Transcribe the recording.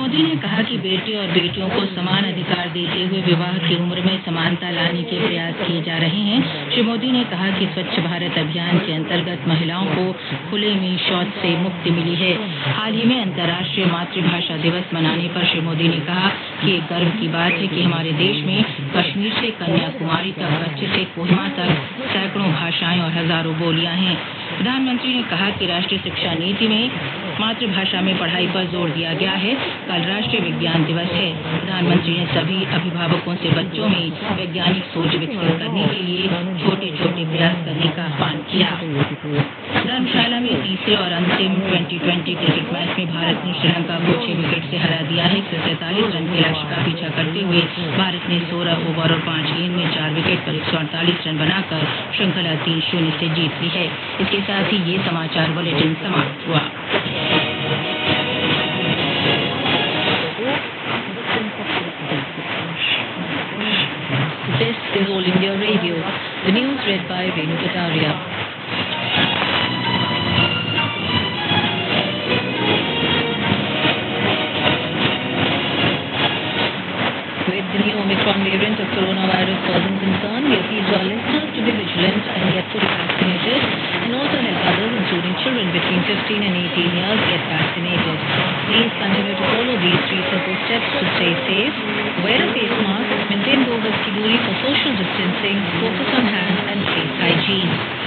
मोदी ने कहा कि बेटे और बेटियों को समान अधिकार देते हुए विवाह की उम्र में समानता लाने के प्रयास किए जा रहे हैं। श्री मोदी ने कहा कि स्वच्छ भारत अभियान के अंतर्गत महिलाओं को खुले में शौच से मुक्ति मिली है। हाल ही में अंतर्राष्ट्रीय मातृभाषा दिवस मनाने पर श्री मोदी ने कहा कि एक गर्व की बात है कि हमारे देश में कश्मीर से कन्याकुमारी तक, कच्छ से कोहिमा तक सैकड़ों भाषाएं और हजारों बोलियां हैं। प्रधानमंत्री ने कहा कि राष्ट्रीय शिक्षा नीति में मातृभाषा में पढ़ाई पर जोर दिया गया है। कल राष्ट्रीय विज्ञान दिवस है। प्रधानमंत्री ने सभी अभिभावकों से बच्चों में वैज्ञानिक सोच विकसित करने के लिए छोटे छोटे प्रयास करने का आह्वान किया। धर्मशाला में तीसरे और अंतिम 2020 क्रिकेट मैच में भारत ने श्रीलंका को 6 विकेट से हरा दिया है। 143 रन के लक्ष्य का पीछा करते हुए भारत ने 16 ओवर और 5 गेंद में 4 विकेट पर 148 रन बनाकर श्रृंखला 3-0 से जीत ली है। इसके साथ ही ये समाचार बुलेटिन समाप्त हुआ। This is All India Radio. The news read by Renu Kataria. With the new Omicron variant of coronavirus causing concern, we appeal to our listeners to be vigilant and get fully vaccinated, and also help others, including children between 15 and 18 years, get vaccinated. Please continue to follow these 3 simple steps to stay safe. Wear a face mask, maintain 2 गज की दूरी for social distancing, focus on hand and face hygiene.